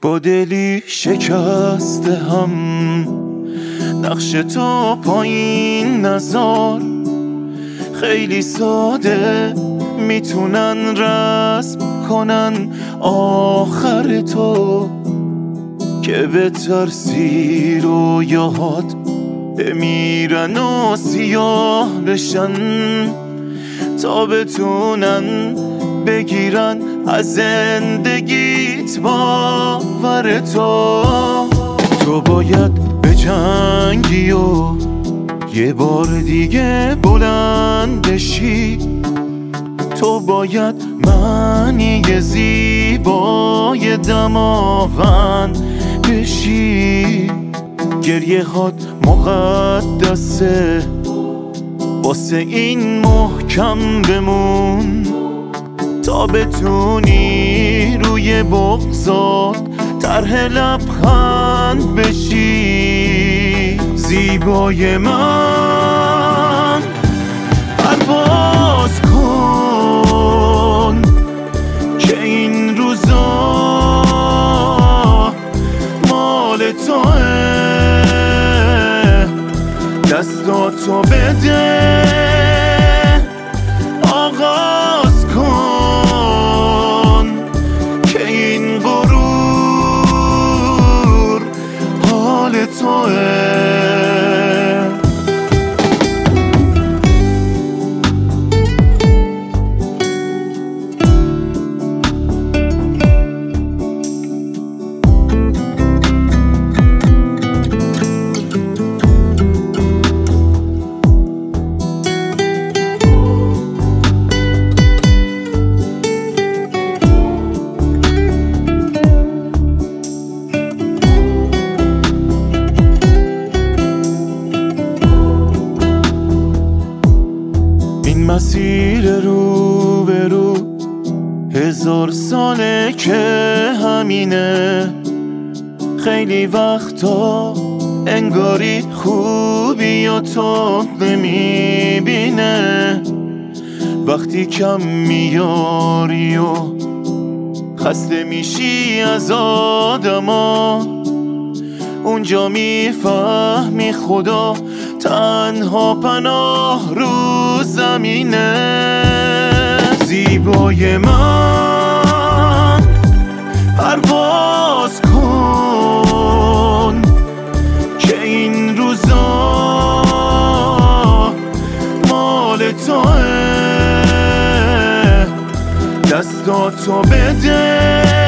با دلی شکسته هم نقش تو پایین نذار. خیلی ساده میتونن رسم کنن آخر تو، که به ترسی رویاهات بمیرن و سیاه بشن تا بتونن بگیرن از زندگیت باور تو باید بجنگی و یه بار دیگه بلند بشی. تو باید معنی زیبای دماوند بشی. گریه هات مقدسه، واسه این محکم بمون تا بتونی روی بغضات طرح لبخند بشی. زیبای من پرواز کن که این روزا مال توه. دستاتو بده آغاز کن که این غرور حال توه. مسیر رو به رو 1000 ساله که همینه. خیلی وقتا انگاری خوبی و تو نمیبینه. وقتی کم میاری و خسته میشی از آدما، اونجا میفهمی خدا تنها پناه رو زمینه. زیبای من پرواز کن که این روزا مال توه. دستاتو بده